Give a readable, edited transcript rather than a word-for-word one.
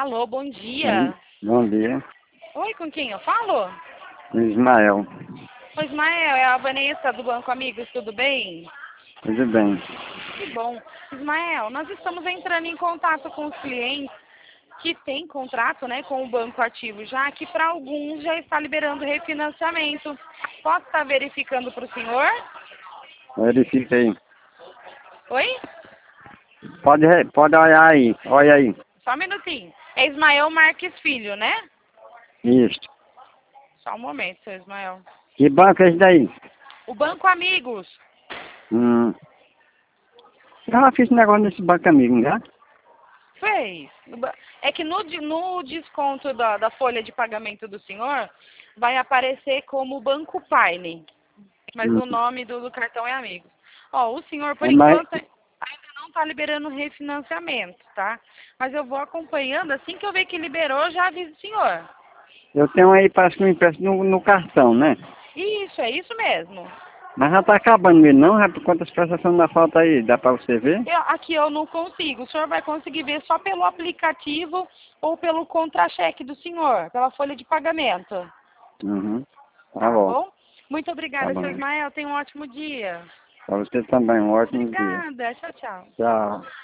Alô, bom dia. Bom dia. Oi, com quem eu falo? Ismael. Oi, Ismael, é a Vanessa do Banco Amigos, tudo bem? Tudo bem. Que bom. Ismael, nós estamos entrando em contato com os clientes que têm contrato, né, com o banco ativo, já que para alguns já está liberando refinanciamento. Posso estar verificando para o senhor? Verifica aí. Oi? Pode olhar aí. Olha aí. Só um minutinho. É Ismael Marques Filho, né? Isso. Só um momento, seu Ismael. Que banco é esse daí? O Banco Amigos. Eu já fiz negócio nesse banco amigo, né? Fez. É que no desconto da folha de pagamento do senhor, vai aparecer como Banco Paine. Mas Hum. o nome do cartão é Amigos. Ó, o senhor, por Mas enquanto, ainda não está liberando refinanciamento, tá? Mas eu vou acompanhando. Assim que eu ver que liberou, eu já aviso o senhor. eu tenho aí, parece que um empréstimo no cartão, né? Isso, é isso mesmo. Mas já tá acabando mesmo, não? Já por quantas prestações da falta aí? Dá pra você ver? Aqui eu não consigo. O senhor vai conseguir ver só pelo aplicativo ou pelo contra-cheque do senhor, pela folha de pagamento. Uhum. Tá Tá bom. bom? Muito Tá obrigada, seu bom. Ismael. Tenha um ótimo dia. Pra você também, um ótimo dia. Obrigada. Tchau, tchau. Tchau.